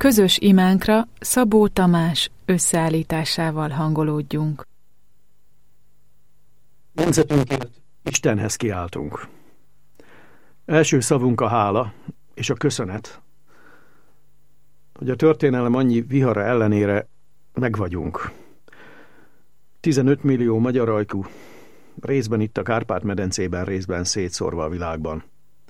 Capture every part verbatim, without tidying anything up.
Közös imánkra Szabó Tamás összeállításával hangolódjunk. Nemzetünkért Istenhez kiáltunk. Első szavunk a hála és a köszönet, hogy a történelem annyi vihara ellenére megvagyunk. tizenöt millió magyar ajkú, részben itt a Kárpát-medencében, részben szétszórva a világban.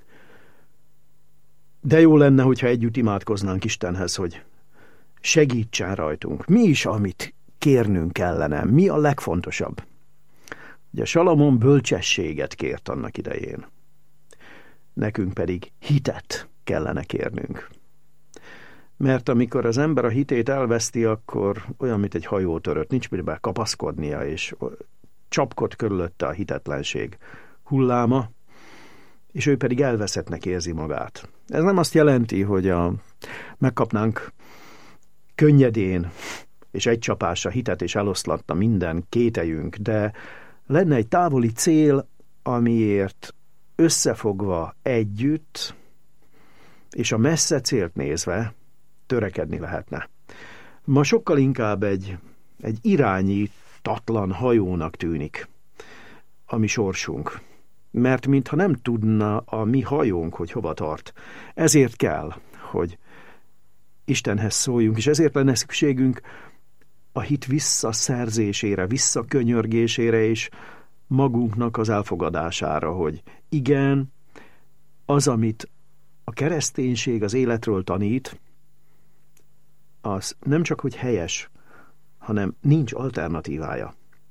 De jó lenne, hogyha együtt imádkoznánk Istenhez, hogy segítsen rajtunk. Mi is, amit kérnünk kellene? Mi a legfontosabb? Ugye Salamon bölcsességet kért annak idején. Nekünk pedig hitet kellene kérnünk. Mert amikor az ember a hitét elveszti, akkor olyan, mint egy hajótörött, nincs mibe kapaszkodnia, és csapkod körülötte a hitetlenség hulláma, és ő pedig elveszettnek érzi magát. Ez nem azt jelenti, hogy a, megkapnánk könnyedén és egy csapásra hitet, és eloszlatna minden kételyünk, de lenne egy távoli cél, amiért összefogva együtt, és a messze célt nézve törekedni lehetne. Ma sokkal inkább egy, egy irányítatlan hajónak tűnik a mi sorsunk, mert mintha nem tudna a mi hajónk, hogy hova tart. Ezért kell, hogy Istenhez szóljunk, és ezért lenne szükségünk a hit visszaszerzésére, visszakönyörgésére, és magunknak az elfogadására, hogy igen, az, amit a kereszténység az életről tanít, az nem csak, hogy helyes, hanem nincs alternatívája.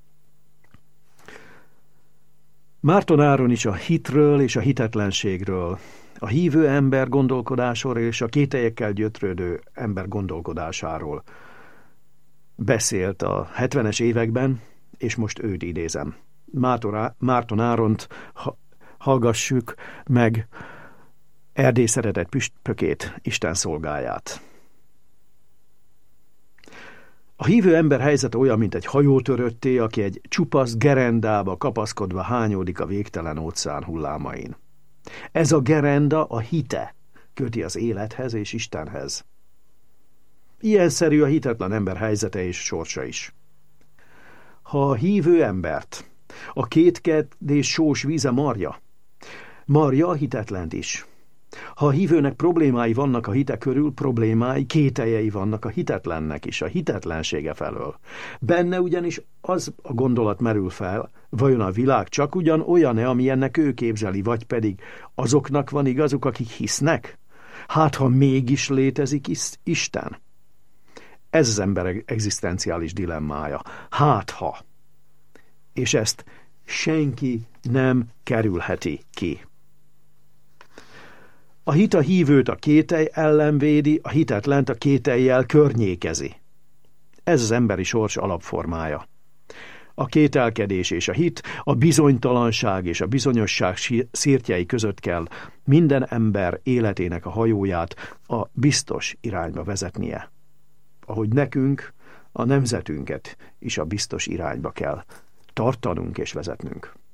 Márton Áron is a hitről és a hitetlenségről, a hívő ember gondolkodásról és a kételyekkel gyötrődő ember gondolkodásáról beszélt a hetvenes években, és most őt idézem. Márton Áront hallgassuk meg, Erdély szeretett püspökét, Isten szolgáját. A hívő ember helyzet olyan, mint egy hajótörötté, aki egy csupasz gerendába kapaszkodva hányódik a végtelen óceán hullámain. Ez a gerenda a hite köti az élethez és Istenhez. Ilyenszerű a hitetlen ember helyzete és sorsa is. Ha a hívő embert a kétkedés sós víze marja, marja a hitetlent is. Ha a hívőnek problémái vannak a hite körül, problémái, kételjei vannak a hitetlennek is, a hitetlensége felől. Benne ugyanis az a gondolat merül fel, vajon a világ csak ugyan olyan-e, amilyennek ő képzeli, vagy pedig azoknak van igazuk, akik hisznek? Hát, ha mégis létezik Isten? Ez az ember egzisztenciális dilemmája. Hát, ha. És ezt senki nem kerülheti ki. A hit a hívőt a kételj ellen védi, a hitetlent a kétellyel környékezi. Ez az emberi sors alapformája. A kételkedés és a hit, a bizonytalanság és a bizonyosság szirtjei között kell minden ember életének a hajóját a biztos irányba vezetnie. Ahogy nekünk, a nemzetünket is a biztos irányba kell tartanunk és vezetnünk.